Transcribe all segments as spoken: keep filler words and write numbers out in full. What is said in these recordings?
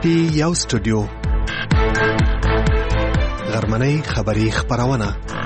کې یو سټوډیو غرمنۍ خبری خبرونه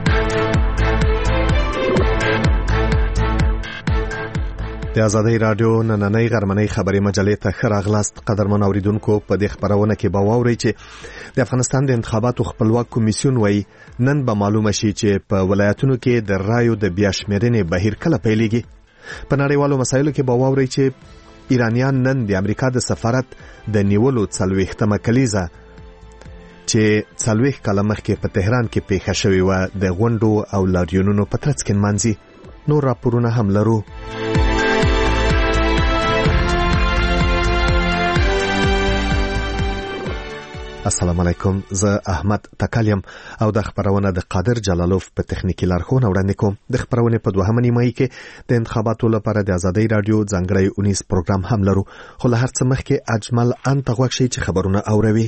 د آزادۍ رادیو نننۍ غرمنۍ خبری مجلې ته ښه راغلاست. قدرمن اوریدونکو، په دې خبرونه کې به واورئ چې د افغانستان د انتخاباتو خپلواک کمیسیون وایي نن به معلومه شي چې په ولایتونو کې د رایو د بیا شمیرنې بهیر کله پیلېږي. په نړیوالو مسایلو کې به واورئ چې ایرانیان نن د امریکا د سفارت د نیولو څلوېښتمه کلیزه چې څلوېښت کاله مخکې په تهران کې پیښه شوې وه د غونډو او لاریونونو په ترڅ کې نمانځي. نور راپورونه هم لرو. السلام علیکم، زه احمد تکالیم او د خبرونه د قادر جلالوف په تخنیکی لارښوونه وړاندې کوم. د خبرونه په دوهمه نیمه کې د انتخاباتو لپاره د آزادۍ رادیو ځانګړی اونیز پروګرام هم لرو، خو له هر څه مخکې اجمل ان تغوښ شي چې خبرونه اوروي.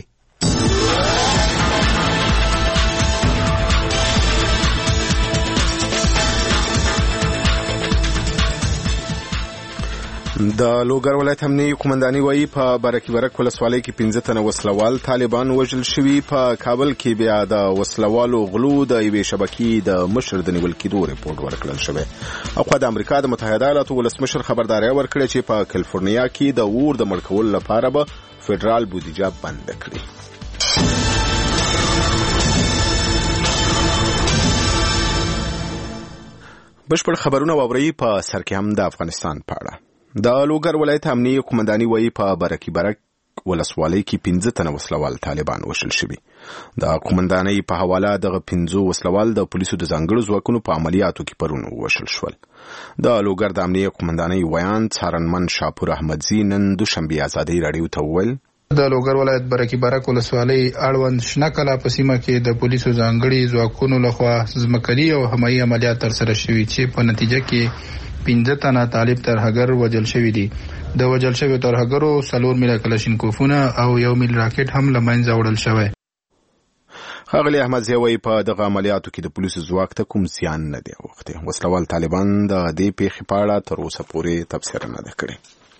د لوګر ولایت امنیتي قومنداني وایي په برکي برک ولسوالۍ کې پنځه تنه وسلوال طالبان وژل شوي. په کابل کې بیا د وسلوالو غلو د یوې شبکې د مشر د نیول کېدو رپورټ ورکړل شوی. اخوا د امریکا د متحده ایالاتو ولسمشر خبرداري ورکړه چې په کالیفورنیا کې د اور د مړ کولو لپاره به فدرال بودیجه بند کړي. بشپړ خبرونه واوري. په سر کې هم د افغانستان په اړه د لوګر ولایت امنیتي قومنداني وایي په برکي برک ولسوالۍ کې پنځه تنه وسلوال طالبان وژل شوي. د قومندانۍ په حواله دغه پنځه وسلوال د پولیسو د ځانګړو ځواکونو په عملیاتو کې پرون وژل شول. د لوګر د امنیتي قومندانۍ ویان څارنمن شاپور احمدزي نن دوشنبه آزادۍ رادیو ته وویل د لوګر ولایت برکي برک ولسوالۍ اړوند شنکلا په سیمه کې د پولیسو ځانګړي ځواکونو لخوا ځمکني او هوایي عملیات ترسره شوي چې په نتیجه کې پنځه تنه طالب ترهګر وژل شوي دي. د وژل شویو ترهګرو څلور میله کلاشینکوفونه او یو میل راکټ هم له منځه وړل شوی. ښاغلی احمدزي وایي په دغه عملیاتو کې د پولیسو ځواک ته کوم زیان نه دی اوښتی. وسلوال طالبان د دې پیښې په اړه تر اوسه پورې تبصره نه ده کړې.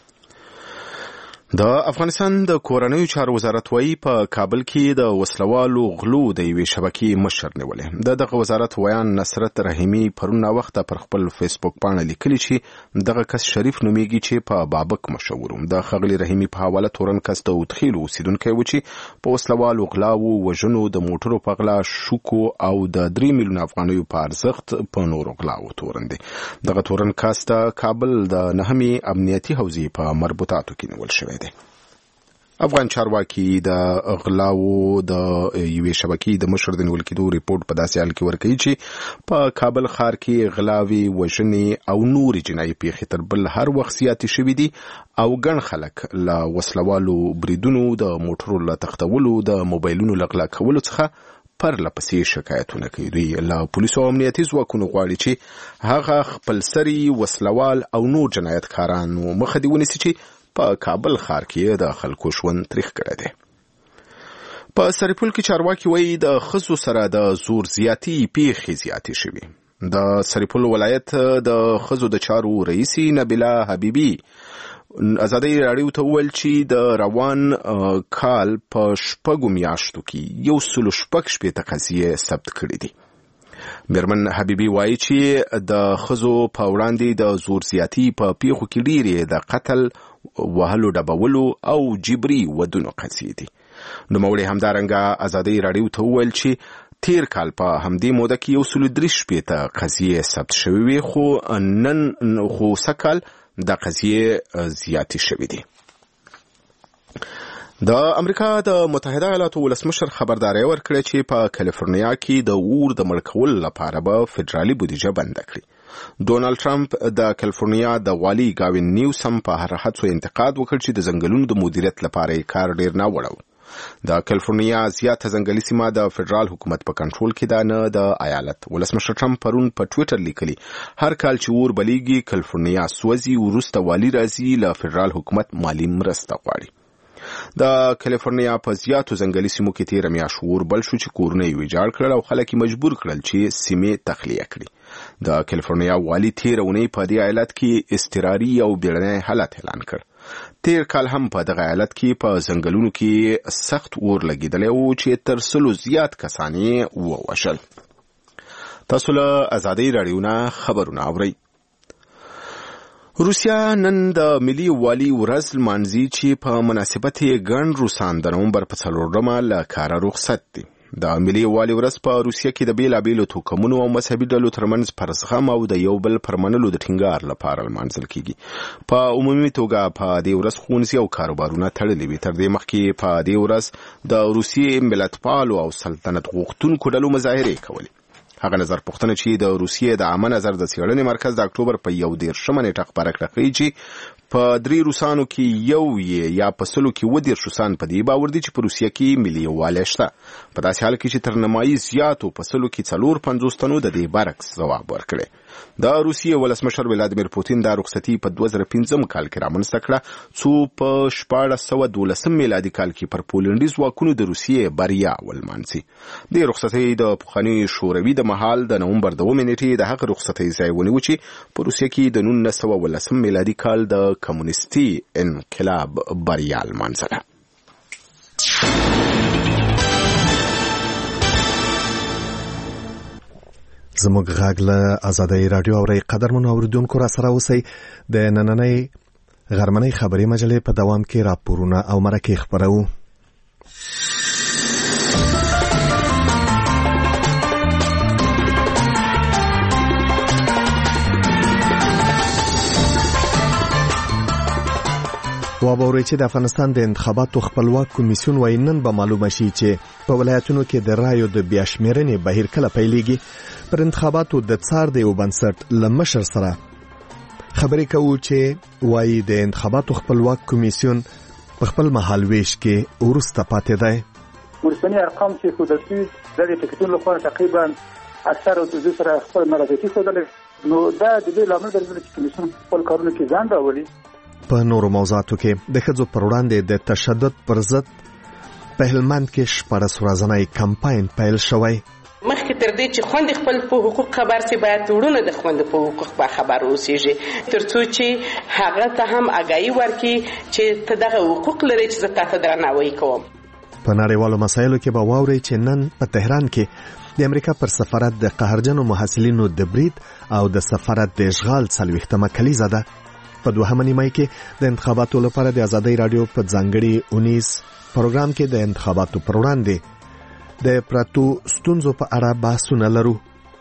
د افغانستان د کورنیو چارو وزارت وایي په کابل کې د وسلوالو غلو د یوې شبکې مشر نیولې. د دغه وزارت ویان نصرت رحیمي پرون وخت پر خپل فیسبوک باندې لیکلي چې دغه کس شریف نومیږي چې په بابک مشهور. د ښاغلي رحیمي په حواله تورن کس د وتخیلو اوسیدونکی و چې په وسلوالو غلاو، وژنو، د موټرو په غلا، شوکو او د درې میلیونه افغانیو په ارزښت په نورو غلاو تورن دی. دغه تورن کس د کابل د نهمې امنیتي حوزې په مربوطاتو کې نیول شوی دی. افغان چارواکي د غلاو د یوې شبکې د مشر د نیول کېدو ریپورټ په داسې حال کې ورکوي چې په کابل ښار کې غلاوې، وژنې او نورې جنایي پیښې تر بل هر وخت زیاتې شوي دي او ګڼ خلک له وسلوالو بریدونو، د موټرو له تښتولو، د موبایلونو له غلا کولو څخه پرله پسې شکایتونه کوي. دوی له پولیسو او امنیتي ځواکونو غواړي چې هغه خپلسري وسلوال او نور جنایتکارانو مخه دې ونیسي چې په کابل ښار کې د خلکو ژوند تریخ کړی دی. په سرپل کې چارواکي وایي د ښځو سره د زور زیاتي پیښې زیاتې شوي. د سرپل ولایت د ښځو د چارو رئیسي نبیله حبیبي آزادۍ راډیو ته وویل چې د روان کال په شپږو میاشتو کې یو سلو شپږ شپېته قضیې ثبت کړي دي. میرمن حبیبي وایي چې د ښځو په وړاندې د زور زیاتي په پیښو کې ډېرې د قتل، وهلو، ډبولو او جبري ودونو قضیې دي. نوموړي همدارنګه آزادۍ راډیو ته وویل چې تیر کال په همدې موده کې یو سلو درې شپېته قضیې ثبت شوې وې، خو نن خو سږکال د قضیې زیاتې شوې دي. د امریکا د متحده ایالاتو ولسمشر خبرداري ورکړه چې په کالیفورنیا کې د اور د مړ کولو لپاره به فدرالي بودیجه بند کړي. ډونالد ټرمپ د کالیفورنیا د والي گاوین نیوسم په هر هڅو انتقاد وکړ چې د ځنګلونو د مدیریت لپاره یې کار ډیر نه وړو. د کالیفورنیا زیاته ځنګلي سیمه د فدرال حکومت په کنټرول کې ده، نه د ایالت. ولسمشر ټرمپ پرون په ټویټر لیکلي هر کال چې اور بلیږي کالیفورنیا سوځي، وروسته والي راځي له فدرال حکومت مالی مرسته غواړي. د کالیفورنیا په زیاتو ځنګلي سیمو کې تیره میاشت اور بل شو چې کورونه یې ویجاړ کړل او خلک یې مجبور کړل چې سیمې تخلیه کړي. د کالیفورنیا والي تیره اونۍ په دې ایالت کې اضطراري او بیړنی حالت اعلان کړ. تیر کال هم په دغه ایالت کې په ځنګلونو کې سخت اور لګیدلی و چې تر سلو زیات کسان یې ووژل. تاسو له ازادۍ راډیو نه خبرونه اورئ. روسیا نن د ملي والي ورځ لمانځي چې په مناسبت یې ګڼ روسان د نومبر په څلورمه له کاره رخصت دي. د ملي والي ورځ په روسیه کې د بیلابیلو توکمونو او مذهبي ډلو ترمنځ پر زغم او د یو بل پر منلو د ټینګار لپاره لمانځل کیږي. په عمومي توګه په دې ورځ ښوونځي او کاروبارونه تړلي وي. تر دې مخکې په دې ورځ د روسیې ملتپالو او سلطنت غوښتونکو ډلو مظاهرې کولې. هغه نظر پوښتنه چې د روسیې د عامه نظر د څېړنې مرکز د اکتوبر په یو دېرشمه نیټه خپره کړه ښیي چې په درې روسانو کې یو یې یا په سلو کې اووه دېرش روسان په دې باور دي چې په روسیه کې ملي یووالی شته. په داسې حال کې چې تر نیمایي زیاتو په سلو کې څلور پنځوس تنو د دې برعکس ځواب ورکړی. د روسیې ولسمشر ولادیمیر پوتین دا رخصتي په دوه زره پنځم کال کې رامنځته کړه څو په شپاړس سوه دولسم میلادي کال کې پر پولنډي ځواکونو د روسیې بریا ولمانځي. دې رخصتۍ د پخواني شوروي د مهال د نومبر دومې نیټې د هغه رخصتۍ ځای ونیو چې په روسیه کې د نولس سوه ولسم میلادي کال د کمونیستي انقلاب بریا لمانځله. زموږ غږ له ازادۍ راډیو اورئ. قدرمنو اوریدونکو را سره اوسئ. د نننۍ غرمنۍ خبري مجلې په دوام کې راپورونه او مرکې خپروو. وابوري چې د افغانستان د انتخاباتو خپلواک کمیسیون وايي نن به معلومه شي چې په ولایتونو کې د رایو د بیاشمیرنې بهیر کله پیلېږي. پر انتخاباتو د څار د یو بنسټ له مشر سره خبرې کوو چې وايي د انتخاباتو خپلواک کمیسیون په خپل مهالویش کې وروسته پاتې دی. ورسنی ارقام چې ښودل شوي د ټکټونو لپاره تقریبا اکثر او سره خپل نارضایتي ښودلې، نو دا د دې لامل ګرځي چې کمیسیون خپل کارونه کې ځان راولي. په نورو موضوعاتو کې د ښځو پر وړاندې د تشدد پر ضد په هلمند کې شپاړس ورځنی کمپاین پیل شوی. مخکې تر دې چې خوندې خپل په حقوق خبر سي باید وړونه د خوندې په حقوق په خبر اوسېږي، ترڅو چې هغه ته هم آګاهي ورکړي چې ته دغه حقوق لري چې زه تاسو درناوی کوم. په نړیوالو مسایلو کې به واورئ چې نن په تهران کې د امریکا پر سفارت د قهرجنو محصلینو د برید او د سفارت د اشغال څلوېښتمه کلیزه ده. په دوهمه نیمه کې د انتخاباتو لپاره د ازادۍ راډیو په ځانګړي اونیز پروګرام کې د انتخاباتو پر وړاندې د پراتو ستونزو په اړه بحثونه لرو.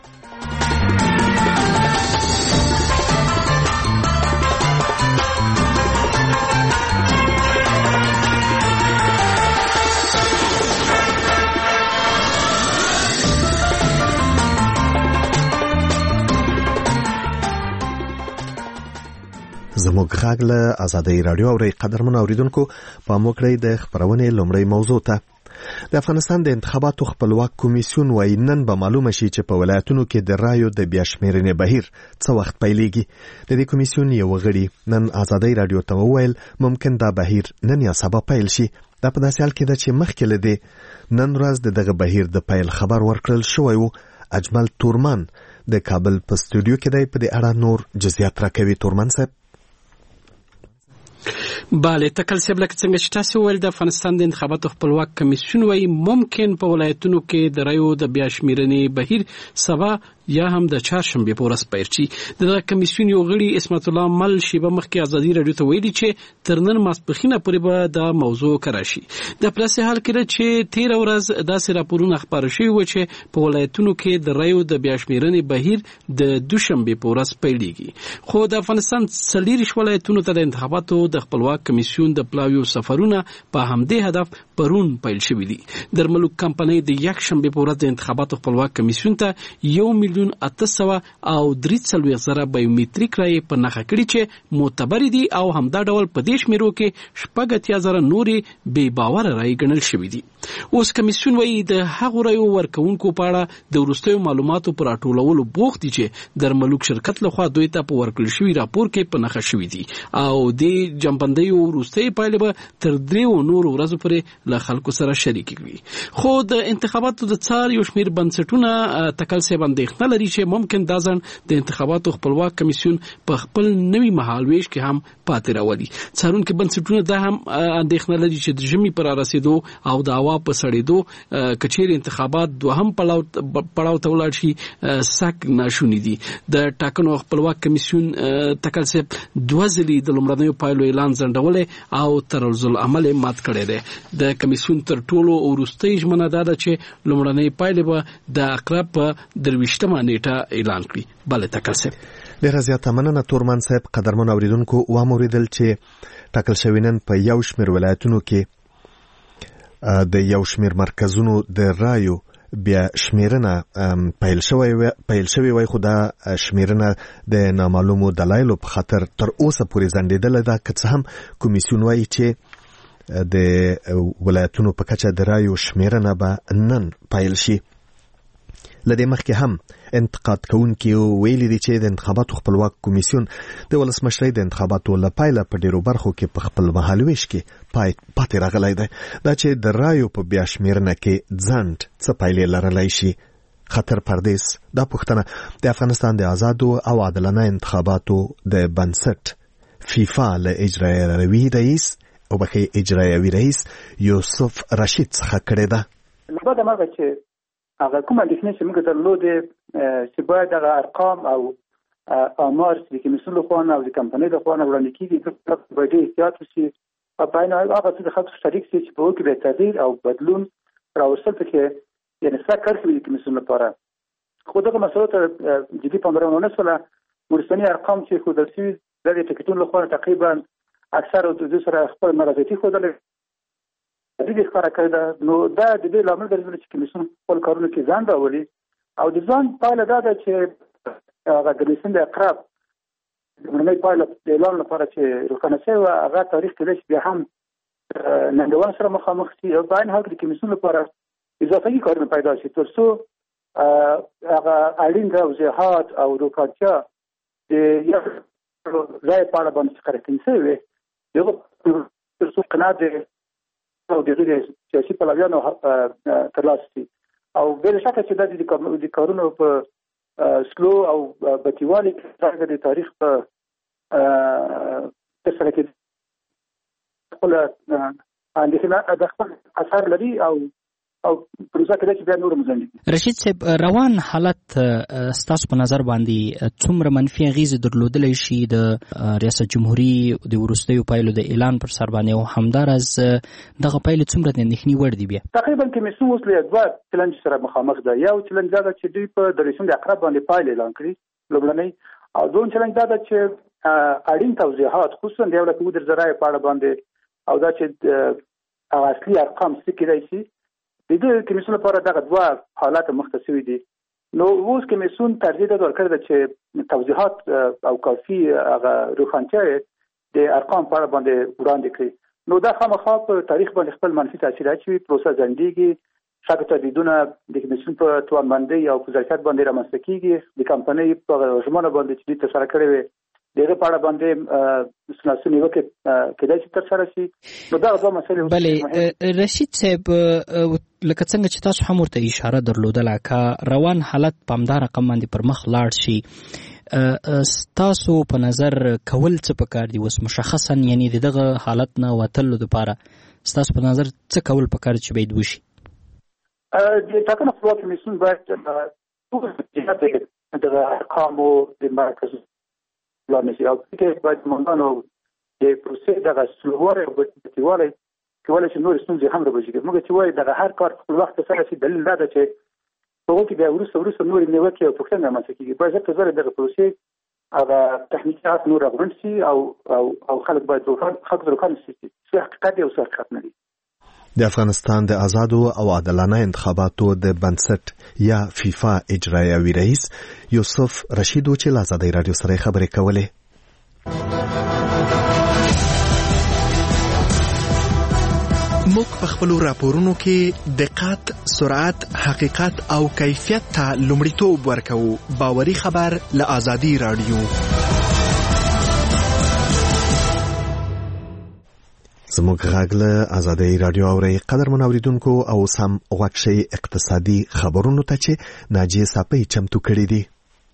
زموږ غږ له ازادۍ راډیو اورئ. قدرمنو اوریدونکو پام وکړئ د خبرونې لومړۍ موضوع ته. د افغانستان د انتخاباتو خپلواک کمیسیون وايي نن به معلومه شي چې په ولایتونو کې د رایو د بیاشمیرنې بهیر څه وخت پیلېږي. د دې کمیسیون یو غړي نن ازادۍ راډیو ته وویل ممکن دا بهیر نن یا سبا پیل شي. دا په داسې حال کې ده چې مخکې له دې نن ورځ د دغه بهیر د پیل خبر ورکړل شوی و. اجمل تورمان د کابل په استودیو کې دی. په دې اړه نور جزئیات راکوي. تورمان صاحب. بله تکل صاحب لکه څنګه چې تاسو ویل د افغانستان د انتخاباتو خپلواک کمیسیون وايي ممکن په ولایتونو کې د رایو د بیاشمیرنې بهیر سبا یا هم د چهارشنبه په ورځ پیل شي. د کمیسیون یو غړي اسمت الله مل شیبه مخکې ازادي راډیو ته ویلي چې تر نن ماسپښینه پورې به د موضوع کراشي. د پلاسې حال کې چې تیر ورځ داسې راپورونه خبر شوي و چې په ولایتونو کې د رایو د بیاشمیرنې بهیر د دوشنبه په ورځ پیلېږي. خو د افغانستان څلېرویشت ولایتونو ته د انتخاباتو د خپلواک کمیسیون د پلاویو سفرونه په همدې هدف پرون پیل شوي دي. درملوک کمپنۍ د یکشنبه په ورځ د انتخاباتو خپلواک کمیسیون ته یو میلیون اته سوه او درې څلوېښت زره بایومتریک رایې په نښه کړي چې معتبرې دي او همدا ډول په دې شمیرو کې شپږ اتیا زره نورې بې باوره رایې ګڼل شوي دي. اوس کمیسیون وايي د هغو رایو ورکوونکو په اړه د وروستیو معلوماتو پر راټولولو بوخت دي چې درملوک شرکت لخوا دوی ته په ورکړل شوي راپور کې په نښه شوي دي او د جنبندیو وروستۍ پایلې به تر دریو نورو ورځو پورې له خلکو سره شریک کړي. خو د انتخاباتو د څار یو شمېر بنسټونه تکل سي باندې اندېښنه لري چې ممکن دا ځان د انتخاباتو خپلواک کمیسیون په خپل نوي مهالويش کې هم پاتې راولي. څارونکو بنسټونه دا هم اندېښنه لري چې د ژمي پر رسیدو او د هوا په سړېدو کچېر انتخابات دوهم پړاو ته ولاړ شي سخت ناشونی دي. د ټاکنو خپلواک کمیسیون تکل سي دوه ځلې د لومړنیو پایلو اعلان ځنډولې او طرز العمل مات کړی دی. د کمیسیون تر ټولو وروستۍ ژمنه دا ده چې لومړنۍ پایلې به د اقرب په درویشتمه نیټه اعلان کړي. بله تکل سي ډیره زیاته مننه تورمن صاحب. قدرمن اوریدونکو واموریدل چې ټاکل شوی نن په یو شمېر ولایتونو کې د یو شمېر مرکزونو د رایو بیا شمیرنه پیل شوی پیل شوی وای خو دا شمیرنه د نامعلومو دلایلو په خاطر تر اوسه پورې ځنډیدل ده، که څه هم کمیسیون وایي چې د ولایتونو په کچه د رایو شمیرنه به نن پیل شي. لدې مخکې هم انتقاد کوونکي ویلي دي چې د انتخاباتو خپلواک کمیسیون د ولسمشرۍ د انتخاباتو لپاره په ډیرو برخو کې په خپل مهالويش کې پای پاتې راغلی دی. دا چې د رایو په بیا شمیرنه کې ځنډ څه پایلې لرلی شي. خطر پردیس دا پوښتنه د افغانستان د آزادو او عادلانه انتخاباتو د بنسټ فیفا له اجرایوي رئیس او بخي اجرایوي رئیس یوسف رشید څخه کړې ده. لبدا ما چې هغه کومه اندېښنه چې موږ درلودې چې باید هغه ارقام او آمار چې د کمیسیون لخوا او د کمپنۍ لخوا وړاندې کېږي باید احتیاط وشي او په عین حال هغه څه د خلکو شریک شي چې په هغو کې به تغییر او بدلون راوستل پکې یعنې څه کار کوي د کمیسیون لپاره. خو دغه مسلو ته جدي پاملرنه ونه شوله. وروستني ارقام چې ښودل شوي د دې ټکټونو لخوا تقریبا اکثره د دوی سره خپل مرضیتي ښودلی د دې ښکاره کړې ده. نو دا د دې لامل ګرځېدلی چې کمیسیون خپل کارونو کې ځان راولي او د ځان پایله دا ده چې هغه د کمیسیون د اقرب لومړنۍ پایله د اعلان لپاره چې روښانه شوې وه هغه تاریخ کېدای شي بیا هم ننګونو سره مخامخ شي او په عین حال کې د کمیسیون لپاره اضافي کارونه پیدا شي تر څو هغه اړین توضیحات او روښانتیا د یو ځای په اړه باندې څخه راټینګ شوې وي دغه تر څو قناعت او د غیر سیاسي پلویانو ترلاسه شي او بل شکه چې د کارونو په سلو او بچیوالي کې د تاریخ په ترسره کې خپل اندېښنه د خپل اثر لري او او پروسه کې چې بیا نور مزنډي. رشید صاحب روان حالت ستاسو په نظر باندې څومره منفي اغیزې درلودلی شي د ریاست جمهوریت د وروستیو پایلو د اعلان پر سر باندې او همداراز دغه پایلې څومره د اندېښنې وړ دي؟ بیا تقریبا کمیسیون اوس له دوه چلنج سره مخامخ ده. یو چلنج دا ده چې دوی په د ریسون د اقرب باندې پایلې اعلان کړي لومړنۍ، او دوم چلنج دا ده چې اړین توضیحات خصوصا د یو لکه ودر ذرایع په اړه باندې او دا چې هغه اصلي ارقام څه کېدای شي د دې کمیسیون لپاره دغه دوه حالات مخته شوي دي. نو اوس کمیسیون ترجیح ده ورکړې ده چې توضیحات او کافي هغه روښانتیا د ارقام په اړه باندې وړاندې کړي. نو دا خامخا په تاریخ باندې خپل منفي تاثیر اچوي، پروسه ځنډېږي، شک تردیدونه د کمیسیون په توانمندۍ او په ظرفیت باندې رامنځته کېږي، د کمپنۍ په ژمنه باندې چې دوی ترسره کړې وي دغه په اړه باندې سناسو نیوکه کېدای شي ترسره شي. نو دا دوه مسلې. بلې رشید صاحب لکه څنګه چې تاسو هم ورته اشاره درلودله که روان حالت په همدا رقم باندې پر مخ لاړ شي ستاسو په نظر کول څه پکار دي اوس مشخصا یعنی دغه حالت نه وتلو دپاره ستاسو په نظر څه کول پکار چې باید وشي؟ د ټاکنو خپلواک کمیسیون باید ټول دغه ارقامو د مرکز پلان شي او کې باید مونږ د پروسې دغه سلوواري او بټیوالي کولای شي نور ستونزې هم راوځي. موږ چې وایي دغه هر کار خپل وخت سره شي دلیل دا ده چې په وخت کې بیا وروسته وروسته نور نیوکې او پوښتنې رامنځته کېږي. باید ځکه زره دغه پروسې هغه تخنیکات نور راغونډ شي او او او خلک باید روښانه خلک روښانه شي چې حقیقت او څه حقیقت نه دي. د افغانستان د آزادو او عادلانه انتخاباتو د بنسټ یا فیفا اجرایوي رئیس یوسف رشید چې له آزادۍ رادیو سره خبرې کولې. موږ په خپلو راپورونو کې دقت، سرعت، حقیقت او کیفیت ته لومړیتوب ورکوو. باوري خبر له آزادۍ رادیو. زموږ غږ له آزادۍ رادیو اوري قدرمن اوریدونکو او سم غوښشي اقتصادي خبرونو ته چې ناجیه صاحب چمتو کړی دي.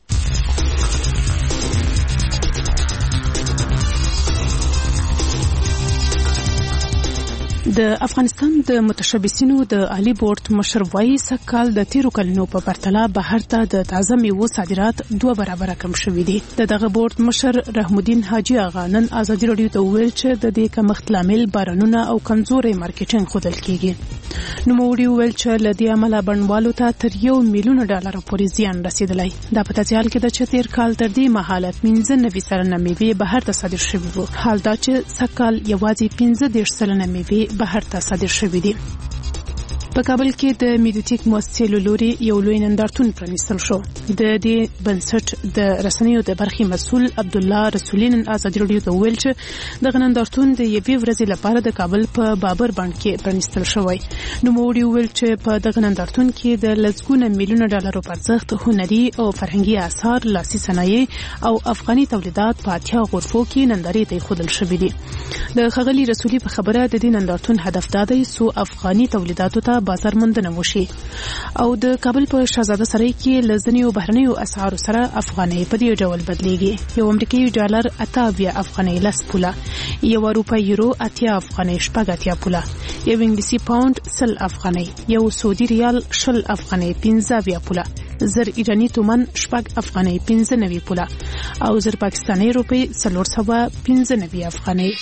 د افغانستان د متشبثینو د عالی بورډ مشر وایي سکهال د تیرو کلونو په پرتله بهر ته د تازه میوو صادرات دوه برابره کم شوي دي. د دغه بورډ مشر رحم الدین حاجی آغا نن آزادي رادیو ته وویل چې د دې کمښت لامل بارانونه او کمزوري مارکیټینګ ښودل کیږي. نوموړي وویل چې له دې امله بڼوالو ته تر یو میلیون ډالر پورې زیان رسیدلی. دا په داسې حال کې ده چې تیر کال تر دې مهاله پنځه نوي سلنه میوې بهر ته صادر شوي وو. حال دا چې سکهال یوازې پنځه دېرش سلنه میوې بهر ته صادر شوي دي. په کابل کې د میډیټیک مؤسسې له لوري یو لوی نندارتون پرانیستل شو. د دې بنسټ د رسنیو د برخې مسؤل عبد الله رسولي نن آزادي رادیو ته وویل چې دغه نندارتون د یوې ورځې لپاره د کابل په بابر بڼ کې پرانیستل شوی. نوموړي وویل چې په دغه نندارتون کې د لسګونه میلیونه ډالرو په ارزښت هنري او فرهنګي آثار، لاسي صنایع او افغاني تولیدات په اتیا غرفو کې نندارې ته ایښودل شوي دي. د ښاغلي رسولي په خبره د دې نندارتون هدف دا دی څو افغاني تولیداتو ته بازار موندنه وشي او د کابل په شاهزاده سرای کې لزنیو بهرنیو اسعارو سره افغانۍ په دې ډول بدلیږي. یو امریکایي ډالر اته اویا افغانۍ لس پوله، یو اروپایي یورو اتیا افغانۍ شپږ اتیا پوله، یو انګلیسي پاوند سل افغانۍ، یو سعودي ریال شل افغانۍ پنځه اویا پوله، زر ایرانی تومن شپږ افغانۍ پنځه نوي پوله او زر پاکستاني روپۍ څلور سوه پنځه نوي افغانۍ.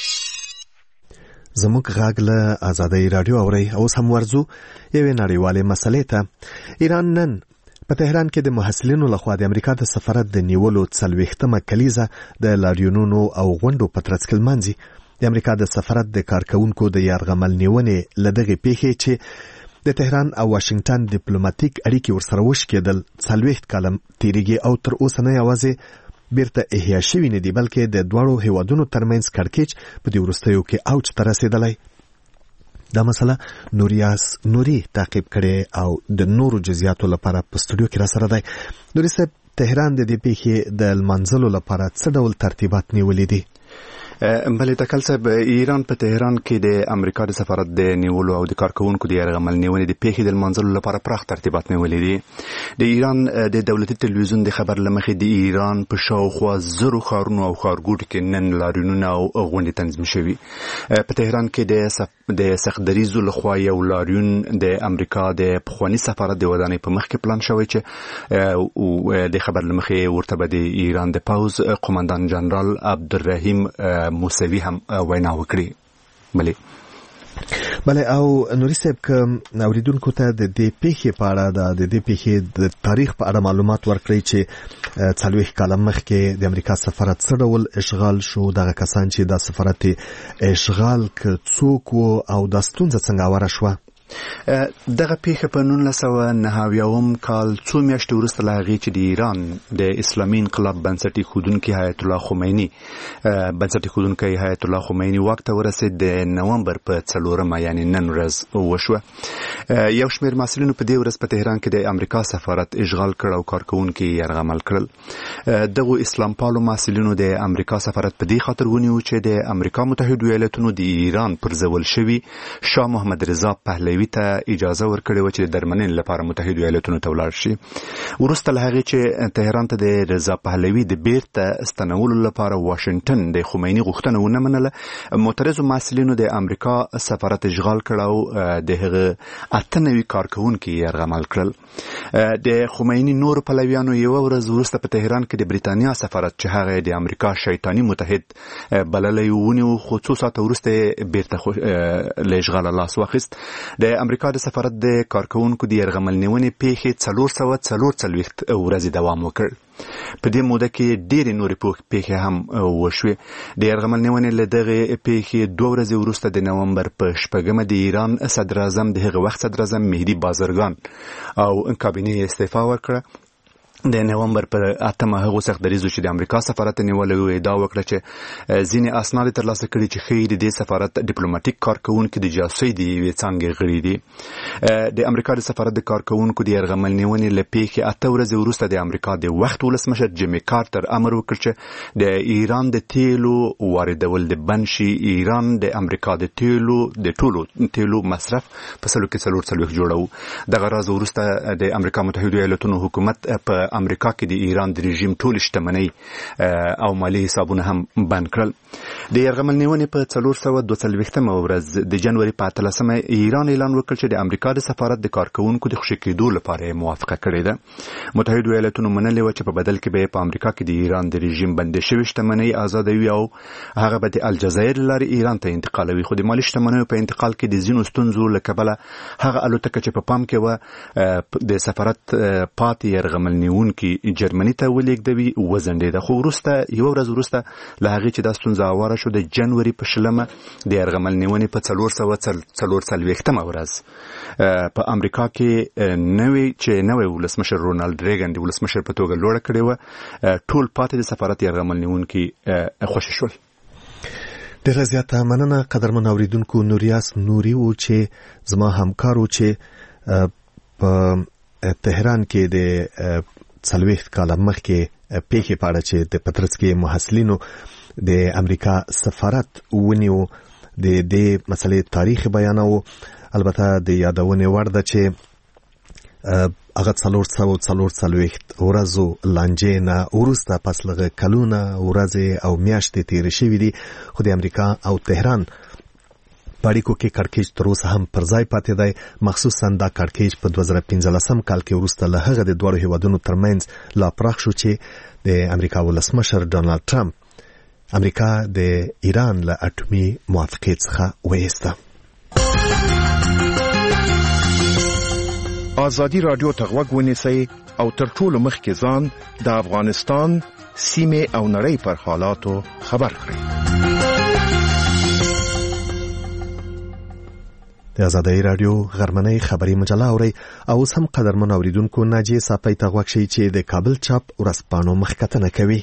زموږ غږ له آزادۍ رادیو اوري او سم ورزو یوې نړیوالې مسلې ته. ایران نن په تهران کې د محصلینو لخوا د امریکا د سفارت د نیولو څلوېښتمه کلیزه د لاریونونو او غونډو په ترڅ کې لمانځي. د امریکا د سفارت د کارکونکو د یرغمل نیونې له دغې پیښې چې د تهران او واشنگټن ډیپلوماټیک اړیکې ورسره وشکېدل څلوېښت کاله تیریږي او تر اوسه نه یوازې بیرته احیا شوي نه دي بلکې د دواړو هیوادونو ترمنځ کړکېچ په دې وروستیو کې اوج ته رسېدلی. دا مسله نوریاس نوري تعقیب کړي او د نورو جزئیاتو لپاره په سټوډیو کې را سره دی. نوري صاحب، تهران د دې پیښې د لمانځلو لپاره څه ډول ترتیبات نیولي دي؟ بله تکل صاحب، ایران په تهران کې د امریکا د سفارت د نیولو او د کارکونکو د یرغمل نیونې د پیښې د لمانځلو لپاره پراخ ترتیبات نیولي دي. د ایران د دولتي تلویزیون د خبر له مخې د ایران په شاوخوا زرو ښارونو او ښارګوټو کې نن لاریونونه او غونډې تنظیم شوي. په تهران کې د د سختدریزو لخوا یو لاریون د امریکا د پخواني سفارت د ودانۍ په مخ کې پلان شوی چې د خبر له مخې ورته به د ایران د پوځ قومندان جنرال عبدالرحیم موسوي هم وینا وکړي. بله بله او نوري صاحب، که اوریدونکو ته د دې پیښې په اړه د دې پیښې د تاریخ په اړه معلومات ورکړئ چې څلوېښت کاله مخکې د امریکا سفارت څه ډول اشغال شو، دغه کسان چې دا سفارت اشغال که څوک وو او دا ستونزه څنګه اوره شوه؟ دغه پیښه په نولس سوه نهه اویاوم کال څو میاشتې وروسته له هغې چې د ایران د اسلامي انقلاب بنسټ ایښودونکي حیات الله خمیني بنسټ ایښودونکی حیات الله خمیني واک ته ورسېد، د نومبر په څلورمه یعنې نن ورځ وشوه. یو شمېر محصلینو په دې ورځ په تهران کې د امریکا سفارت اشغال کړ او کارکوونکي یرغمل کړل. دغو اسلام پالو محصلینو د امریکا سفارت په دې خاطر ونیو چې د امریکا متحده ایالتونو د ایران پرځول شوي شاه محمد رضا پهلوي ته اجازه ورکړې و چې د درمنې لپاره متحده ایالتونو ته ولاړ شي. وروسته له هغې چې تهران ته د رضا پهلوي د بیرته ستنولو لپاره واشنګټن د خمیني غوښتنه ونه منله، معترضو محصلینو د امریکا سفارت اشغال کړ او د هغه اته نوي کارکوونکي یرغمل کړل. د خمیني نورو پلویانو یوه ورځ وروسته په تهران کې د بریتانیا سفارت چې هغه د امریکا شیطاني متحد بللی ونیو، خو څو ساعته وروسته بیرته له اشغاله لاس واخیست. د امریکا د سفارت د کارکوونکو د یرغمل نیونې پیښې څلور سوه څلور څلوېښت ورځې دوام وکړ. په دې موده کې ډېرې نورې پیښې هم وشوې. د یرغمل نیونې له دغې پیښې دوه ورځې وروسته د نومبر په شپږمه د ایران صدراعظم د هغه وخت صدراعظم مهدي بازرګان او کابینې استعفا ورکړه د نومبر پر اتمه هغه سخت دریزو چې د امریکا سفارت نیولې وې دا وکړه چې ځینې اسناد ترلاسه کړي چې خیر د سفارت ډیپلوماټیک کارکونکو د جاسوسي دی وې څنګه غړي دي د امریکا د سفارت د کارکونکو د يرغمل نیونې لپاره اته ورځې وروسته د امریکا د وخت ولسمشر جیمی کارټر امر وکړ چې د ایران د تیلو واردول د بنشي ایران د امریکا د تیلو د ټولو تیلو مصرف په سلو کې څلور څلويخ جوړو دغه راز وروسته د امریکا متحده ایالاتونو حکومت په امریکا کې د ایران د رژیم ټول شتمنۍ او مالی حسابونه هم بند کړل. د يرغمل نیونې په څلور سوه دوه څلوېښتمه ورځ د جنوري په اتلسمه ایران اعلان وکړ چې د امریکا د سفارت د کارکونکو د خوشي کېدو لپاره موافقه کړې ده. متحده ایالاتونو منلې و چې په بدل کې به په امریکا کې د ایران د رژیم بندي شوی شتمنۍ آزادوي او هغه به د الجزایر لارې ایران ته انتقالوي. خو د مالی شتمنیو په انتقال کې د ځینو ستونزو له کبله هغه الوتکه چې په پام کې و د سفارت پاتې يرغمل نیونې کې جرمني ته ولېږدوي وزنډېده. خو وروسته یو ورځ وروسته له هغې چې دا ستونزه هواره شو د جنوري په شلمه د يرغمل نیونې په څلور سوه څلور څلوېښتمه ورځ په امریکا کې نوی چې نوی ولسمشر رونالد ریګن د ولسمشر په توګه لوړه کړې وه ټول پاتې د سفارت يرغمل نیونکي خوشي شول. ډېره زیاته مننه قدرمن اوریدونکو. نوریاس نوري و چې زما همکار و چې په تهران کې د څلوېښت کاله مخکې پیښې په اړه چې د پترس کې محصلینو د امریکا سفارت ونیو د دې مسلې تاریخ بیانوي. البته د یادونې وړ ده چې هغه څلور سوه څلور څلوېښت ورځو لانجې نه وروسته پس له کلونه ورځې او میاشتې تېرې شوې دي خو د امریکا او تهران په اړیکو کې کړکېچ تر اوسه هم پر ځای پاتې دی. مخصوصا دا کړکېچ په دوه زره پنځلسم کال کې وروسته له هغه د دواړو هیوادونو ترمنځ لا پراخ شو چې د امریکا ولسمشر ډانلډ ټرمپ امریکا د ایران له اټومي موافقې څخه وایسته. ازادي رادیو ته غوږ ونیسئ او تر ټولو مخکې ځان د افغانستان سیمې او نړۍ پر حالاتو خبر کړئ. د آزادۍ رادیو غرمنۍ خبري مجله اوري او اوس هم قدرمن اوریدونکو ناجیه صافی ته غوښ شي چې د کابل چاپ ورځپاڼو مخکتنه کوي.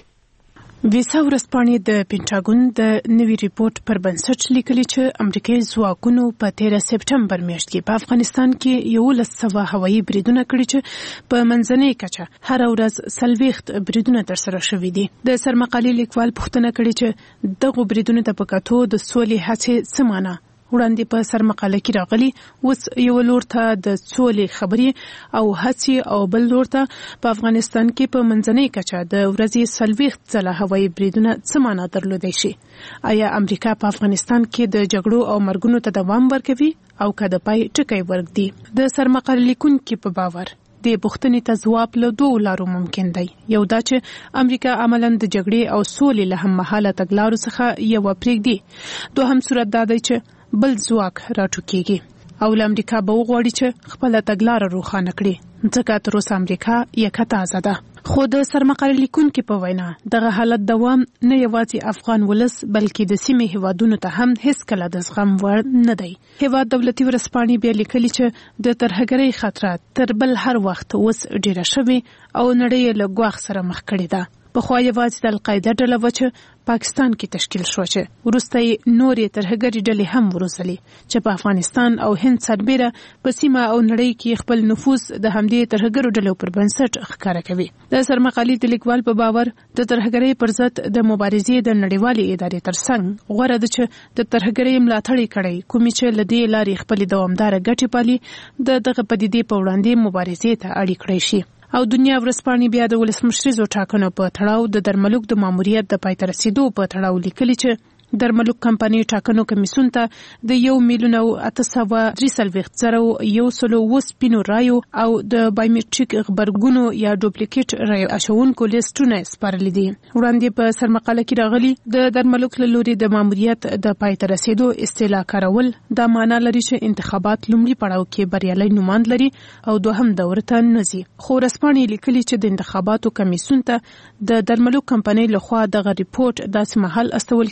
ویسا ورځپاڼې د پینټاګون د نوي ریپورت پر بنسټ لیکلي چې امریکایي ځواکونو په تیره سپټمبر میاشت کې په افغانستان کې یولس سوه هوایي بریدونه کړي چې په منځنۍ کچه هر ورځ څلوېښت بریدونه ترسره شوي دي. د سرمقالې لیکوال پوښتنه کړې چې دغو بریدونو ته په کتو د سولې هڅې څه معنی وړاندې په سرمقاله کې راغلي. اوس یو لور ته د سولې خبرې او هڅې او بل لور ته په افغانستان کې په منځنۍ کچه د ورځې څلوېښت ځله هوایي بریدونه څه معنا درلودی شي. آیا امریکا په افغانستان کې د جګړو او مرګونو ته دوام ورکوي او که د پای ټکی ورږدي؟ د سرمقاله لیکونکي په باور د پوښتنې ته ځواب له دوو لارو ممکن دی. یو دا چې امریکا عملاً د جګړې او سولې له هممهاله تګلارو څخه یوه پرېږدي. دوهم صورت دا دی چې بل ځواک راټوکېږي او له امریکا به وغواړي چې خپله تګلاره روښانه کړي ځکه تر اوسه امریکا یکه تازه ده. خو د سرمقاله لیکونکي په وینا دغه حالت دوام نه یوازې افغان ولس بلکې د سیمې هیوادونو ته هم هیڅکله د زغم وړ نه دی. هیواد دولتي ورځپاڼې بیا لیکلي چې د ترهګرۍ خطرات تر بل هر وخت اوس ډیره شوې او نړۍ یې له ګواښ سره مخ کړې ده. پخوا یوازې د القاعده ډله وه چې پاکستان کې تشکیل شوه چې وروسته یې نورې ترهګرې ډلې هم وروزلې چې په افغانستان او هند سربیره په سیمه او نړۍ کې خپل نفوذ د همدې ترهګرو ډلو پر بنسټ ښکاره کوي. د سرمقالې د لیکوال په باور د ترهګرۍ پر ضد د مبارزې د نړیوالې ادارې ترڅنګ غوره ده چې د ترهګرۍ ملاتړ کړي کومې چې له دې لارې خپلې دوامداره ګټې پالي د دغه پدیدې په وړاندې مبارزې ته اړ کړی شي. او دنیا ورځپاڼې بیا د ولسمشریزو ټاکنو په تړاو د درملوک د ماموریت د پای ته رسیدو په تړاو لیکلي چې درملوک کمپنۍ ټاکنو کمیسیون ته د یو میلیون او اته سوه درې څلوېښت زره یو سلو اووه سپینو رایو او د بایومیټریک غبرګونو یا ډوپلیکیټ رایو اچونکو لیسټونه سپارلي دي. وړاندې په سرمقاله کې راغلي د درملوک له لوري د ماموریت د پای ته رسیدو اصطلاح کارول دا معنا لري چې انتخابات لومړي پړاو کې بریالي نوماند لري او دوهم دور ته نه ځي. خو ورځپاڼې لیکلي چې د انتخاباتو کمیسیون ته د درملوک کمپنۍ لخوا دغه ریپورت داسې مهال استول کېږي چې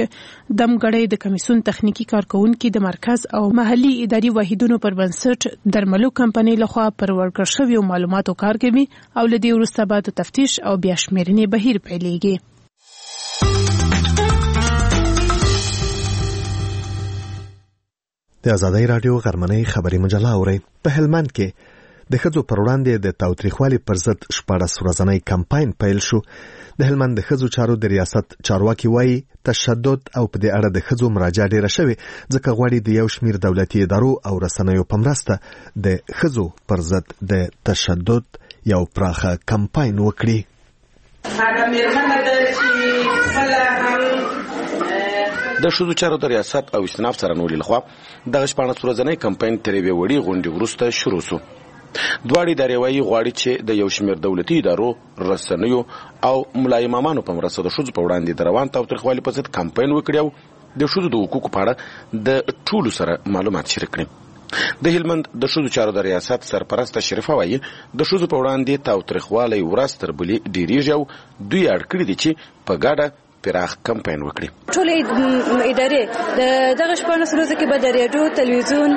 دمګړی د کمیسون تخنیکی کارکونکو د مرکز او محلي اداري واحدونو پر بنسټ درملو کمپنۍ لخوا پر ورکړ شویو معلوماتو کار کوي او لدی وروسته بعد تفتیش او بیا شمیرنې بهیر پیلېږي. د آزادۍ رادیو غرمنۍ خبري مجله اوري. په هلمند کې د ښځو پر وړاندې د تاوتریخوالي پر ضد شپاړس ورځنی کمپاین پیل شو. د هلمند د ښځو چارو د ریاست چارواکي وایي تشدد او په دې اړه د ښځو مراجعه ډیره شوې ځکه غواړي د یو شمیر دولتي ادارو او رسنیو په مرسته د ښځو پر ضد د تشدد یو پراخه کمپاین وکړي. د ښځو چارو د ریاست او استناف څارنوالۍ لخوا دغه شپاړس ورځنی کمپاین تر یوې وړې غونډې وروسته شروع شو. دواړه ادارې وایي غواړي چې د یو شمېر دولتي ادارو، رسنیو او ملا امامانو په مرسته د ښځو په وړاندې د روان تاوتریخوالي په ضد کمپاین وکړي او د ښځو د حقوقو په اړه د ټولو سره معلومات شریک کړي. د هلمند د ښځو چارو د ریاست سرپرسته شریفه وایي د ښځو په وړاندې تاوتریخوالی ورځ تر بلې ډیریږي او دوی اړ کړي دي چې په ګډه پراخ کمپاین وکړي. ټول ادارې د دغه شپاړس ورځو کې به د ریډیو، تلویزیون،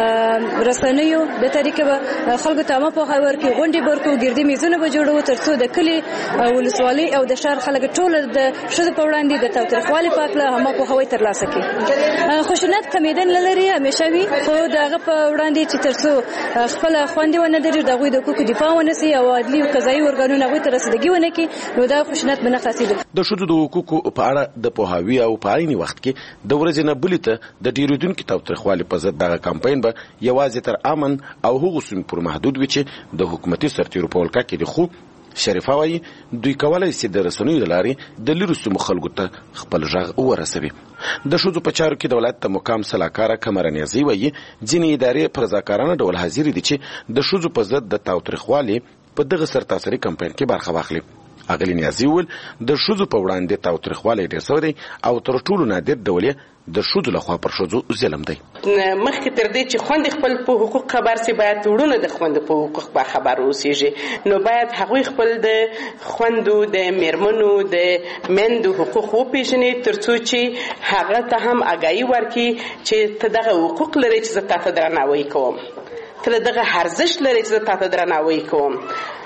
رسنیو د طریقې به خلکو ته عامه پوهاوی ورکړي، غونډې به ورکړو، ګردي میزونه به جوړو ترڅو د کلي، ولسوالۍ او د ښار خلک ټول د ښځو په وړاندې د تاوتریخوالي په اړه عامه پوهاوی ترلاسه کړي. خشونت کمیدن نه لري، همیشه وي، خو د هغه په وړاندې چې ترڅو خپله خوندې ونه درېږي، د هغوی د حقوقو دفاع ونسي او عدلي او قضایي ارګانونه هغوی ته رسیدګي ونه کړي، نو دا خشونت به نه خلاصېږي. د ښځو د حقوقو په اړه د پوهاوي او په عیني وخت کې د ورځې نه بلې ته د ډیریدونکي تاوتریخوالي په ضد دغه کمپاین به یوازې تر امن او هغو سیمو پورې محدود وي چې د حکومتي سرتیرو په ولکه کې دي. خو شریفه وایي دوی کولی شي د رسنیو د لارې د لیرو سیمو خلکو ته خپل غږ ورسوي. د ښځو په چارو کې دولت ته مقام سلاکاره قمر نیازي وایي ځینې ادارې په رضاکارانه ډول حاضرې دي چې د ښځو په ضد د تاوتریخوالي په دغه سرتاسري کمپاین کې برخه واخلي. اغلی نیازي وویل د ښځو په وړاندې تاوتریخوالی ډېر سوی دی او تر ټولو نادر ډول یې د ښځو لخوا پر ښځو ظلم دی. مخکې تر دې چې خویندې خپل په حقوق خبر سي باید وروڼه د خویندو په حقوق به خبر اوسېږي، نو باید هغوی خپل د خویندو د میرمنو د میندو حقوق وپېژني ترڅو چې هغه ته هم اګاهي ورکړي چې ته دغه حقوق لرې چې زه تا ته درناوی کوم، ته دغه ارزښت لرې چې زه تا ته درناوی کوم.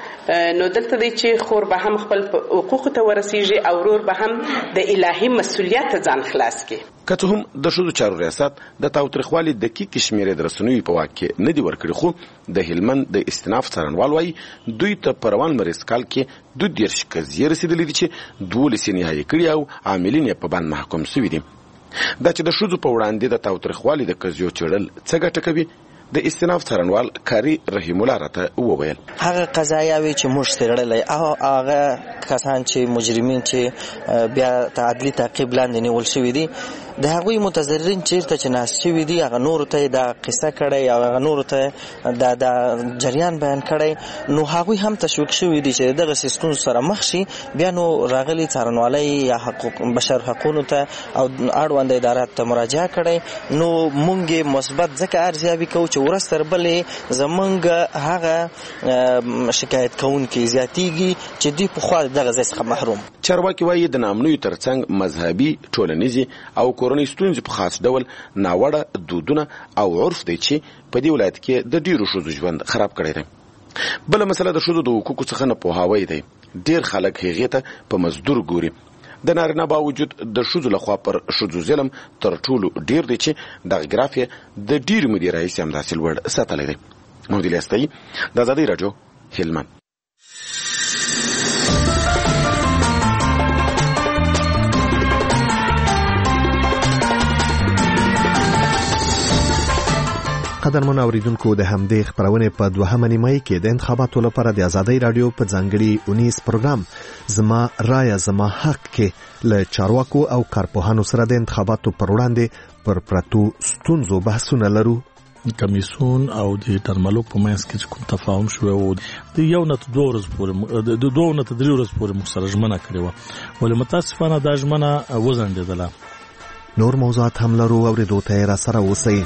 نو دلته دی چې خور به هم خپل حقوق ته ورسیږي او ورور به هم د الهي مسؤلیت ځان خلاص کړي. که څه هم د ښځو چارو ریاست د تاوتریخوالي دقیق شمیرې د رسنیو په واک کې نه دي ورکړي، خو د هلمند د استناف څارنوال وایي دوی ته په روان مریض کال کې دوه دېرش قضیې رسېدلې دي چې دولس یې نهایي کړي او عاملین یې په بند محکوم شوي دي. دا چې د ښځو په وړاندې د تاوتریخوالي د قضیو څېړل څه ګټه کوي، د استناف څارنوال کاری رحیم الله راته وویل هغه قضایاوي چې موږ څېړلې او هغه کسان چې مجرمین چې بیا تعدیلي تعقیب لاندې نیول شوي دي د هغوی متضررین چیرته چې ناست شوي دي هغه نورو ته دا قصه کړی او هغه نورو ته دا د جریان بیان کړی، نو هغوی هم تشویق شوي دي چې دغه ستونزو سره مخ شي. بیا نو راغلي څارنوالۍ یا حقوق بشر حقونو ته او اړوند ادارات ته مراجعه کړی، نو موږ مثبت ځکه ارزیابي کوو چې ورځ تر بلې زمونږ هغه شکایت کوونکي زیاتیږي چې دوی پخوا دغه ځای څخه محروم. چارواکي وایي د ناامنیو ترڅنګ مذهبي، ټولنیزې او کورنۍ ستونزې په خاص ډول ناوړه دودونه او عرف دی چې په دې ولایت کې د ډیرو ښځو ژوند خراب کړی دی. بله مسله د ښځو د حقوقو څخه نه پوهاوی دی. ډیر خلک هغې ته په مزدور ګوري. د نارینه باوجود د ښځو لخوا پر ښځو ظلم تر ټولو ډیر دی چې دغه ګراف یې د ډیرې مودې راهیسې همداسې لوړ ساتلی دی. محمود الیاس د ازادۍ راډیو هلمند. قدرمن اوریدونکو د همدې خبرونه په دوهمه نیمه کې د انتخاباتو لپاره د ازادۍ رادیو په ځانګړي اونیز پروګرام زما رایه زما حق کې له چارواکو او کارپوهانو سره د انتخاباتو پر وړاندې پر پرتو ستونزو بحثونه لرو. کمیسون او د درملو په منځ کې کوم تفاهم شو او د یو نه دوه ورځې پورې د دوه نه درې ورځې پورې موږ سره ژمنه کړې وه، ولې متاسفانه دا ژمنه وځنډېدله. نور موضوعات هم لرو، اورېدو ته را سره اوسئ.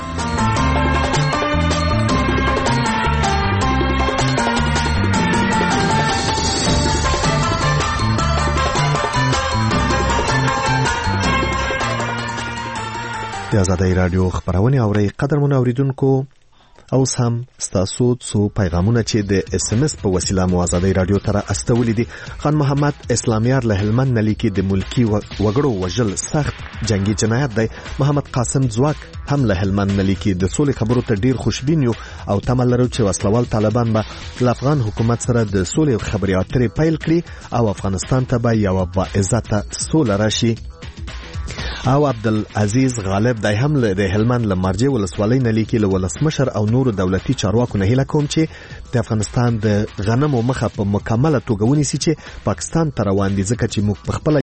د آزادۍ رادیو خبرونه اوري قدرمن اوریدونکو او سم ستاسو څو پیغامونه چې د اس ام اس په وسیله مو آزادۍ رادیو ته استولې دي. خان محمد اسلامیار له هلمند لیکي د ملکی وګړو وژل سخت جنگي جنایت دی. محمد قاسم ځواک هم له هلمند لیکي د سولې خبرو ته ډیر خوشبین یو او تمه لرو چې وسلوال طالبان به له افغان حکومت سره د سولې خبرې اترې پیل کړي او افغانستان ته به یو با عزت سوله راشي. او عبدالعزیز غالب دای هم له هلمند لمرجه ولسوالۍ نه لیکي له ولسمشر او نور دولتي چارواکو نه هیله کوم چې د افغانستان د غنمو مخه په مکمله توګه ونیسي چې پاکستان ته روان دي، ځکه چې موږ په خپل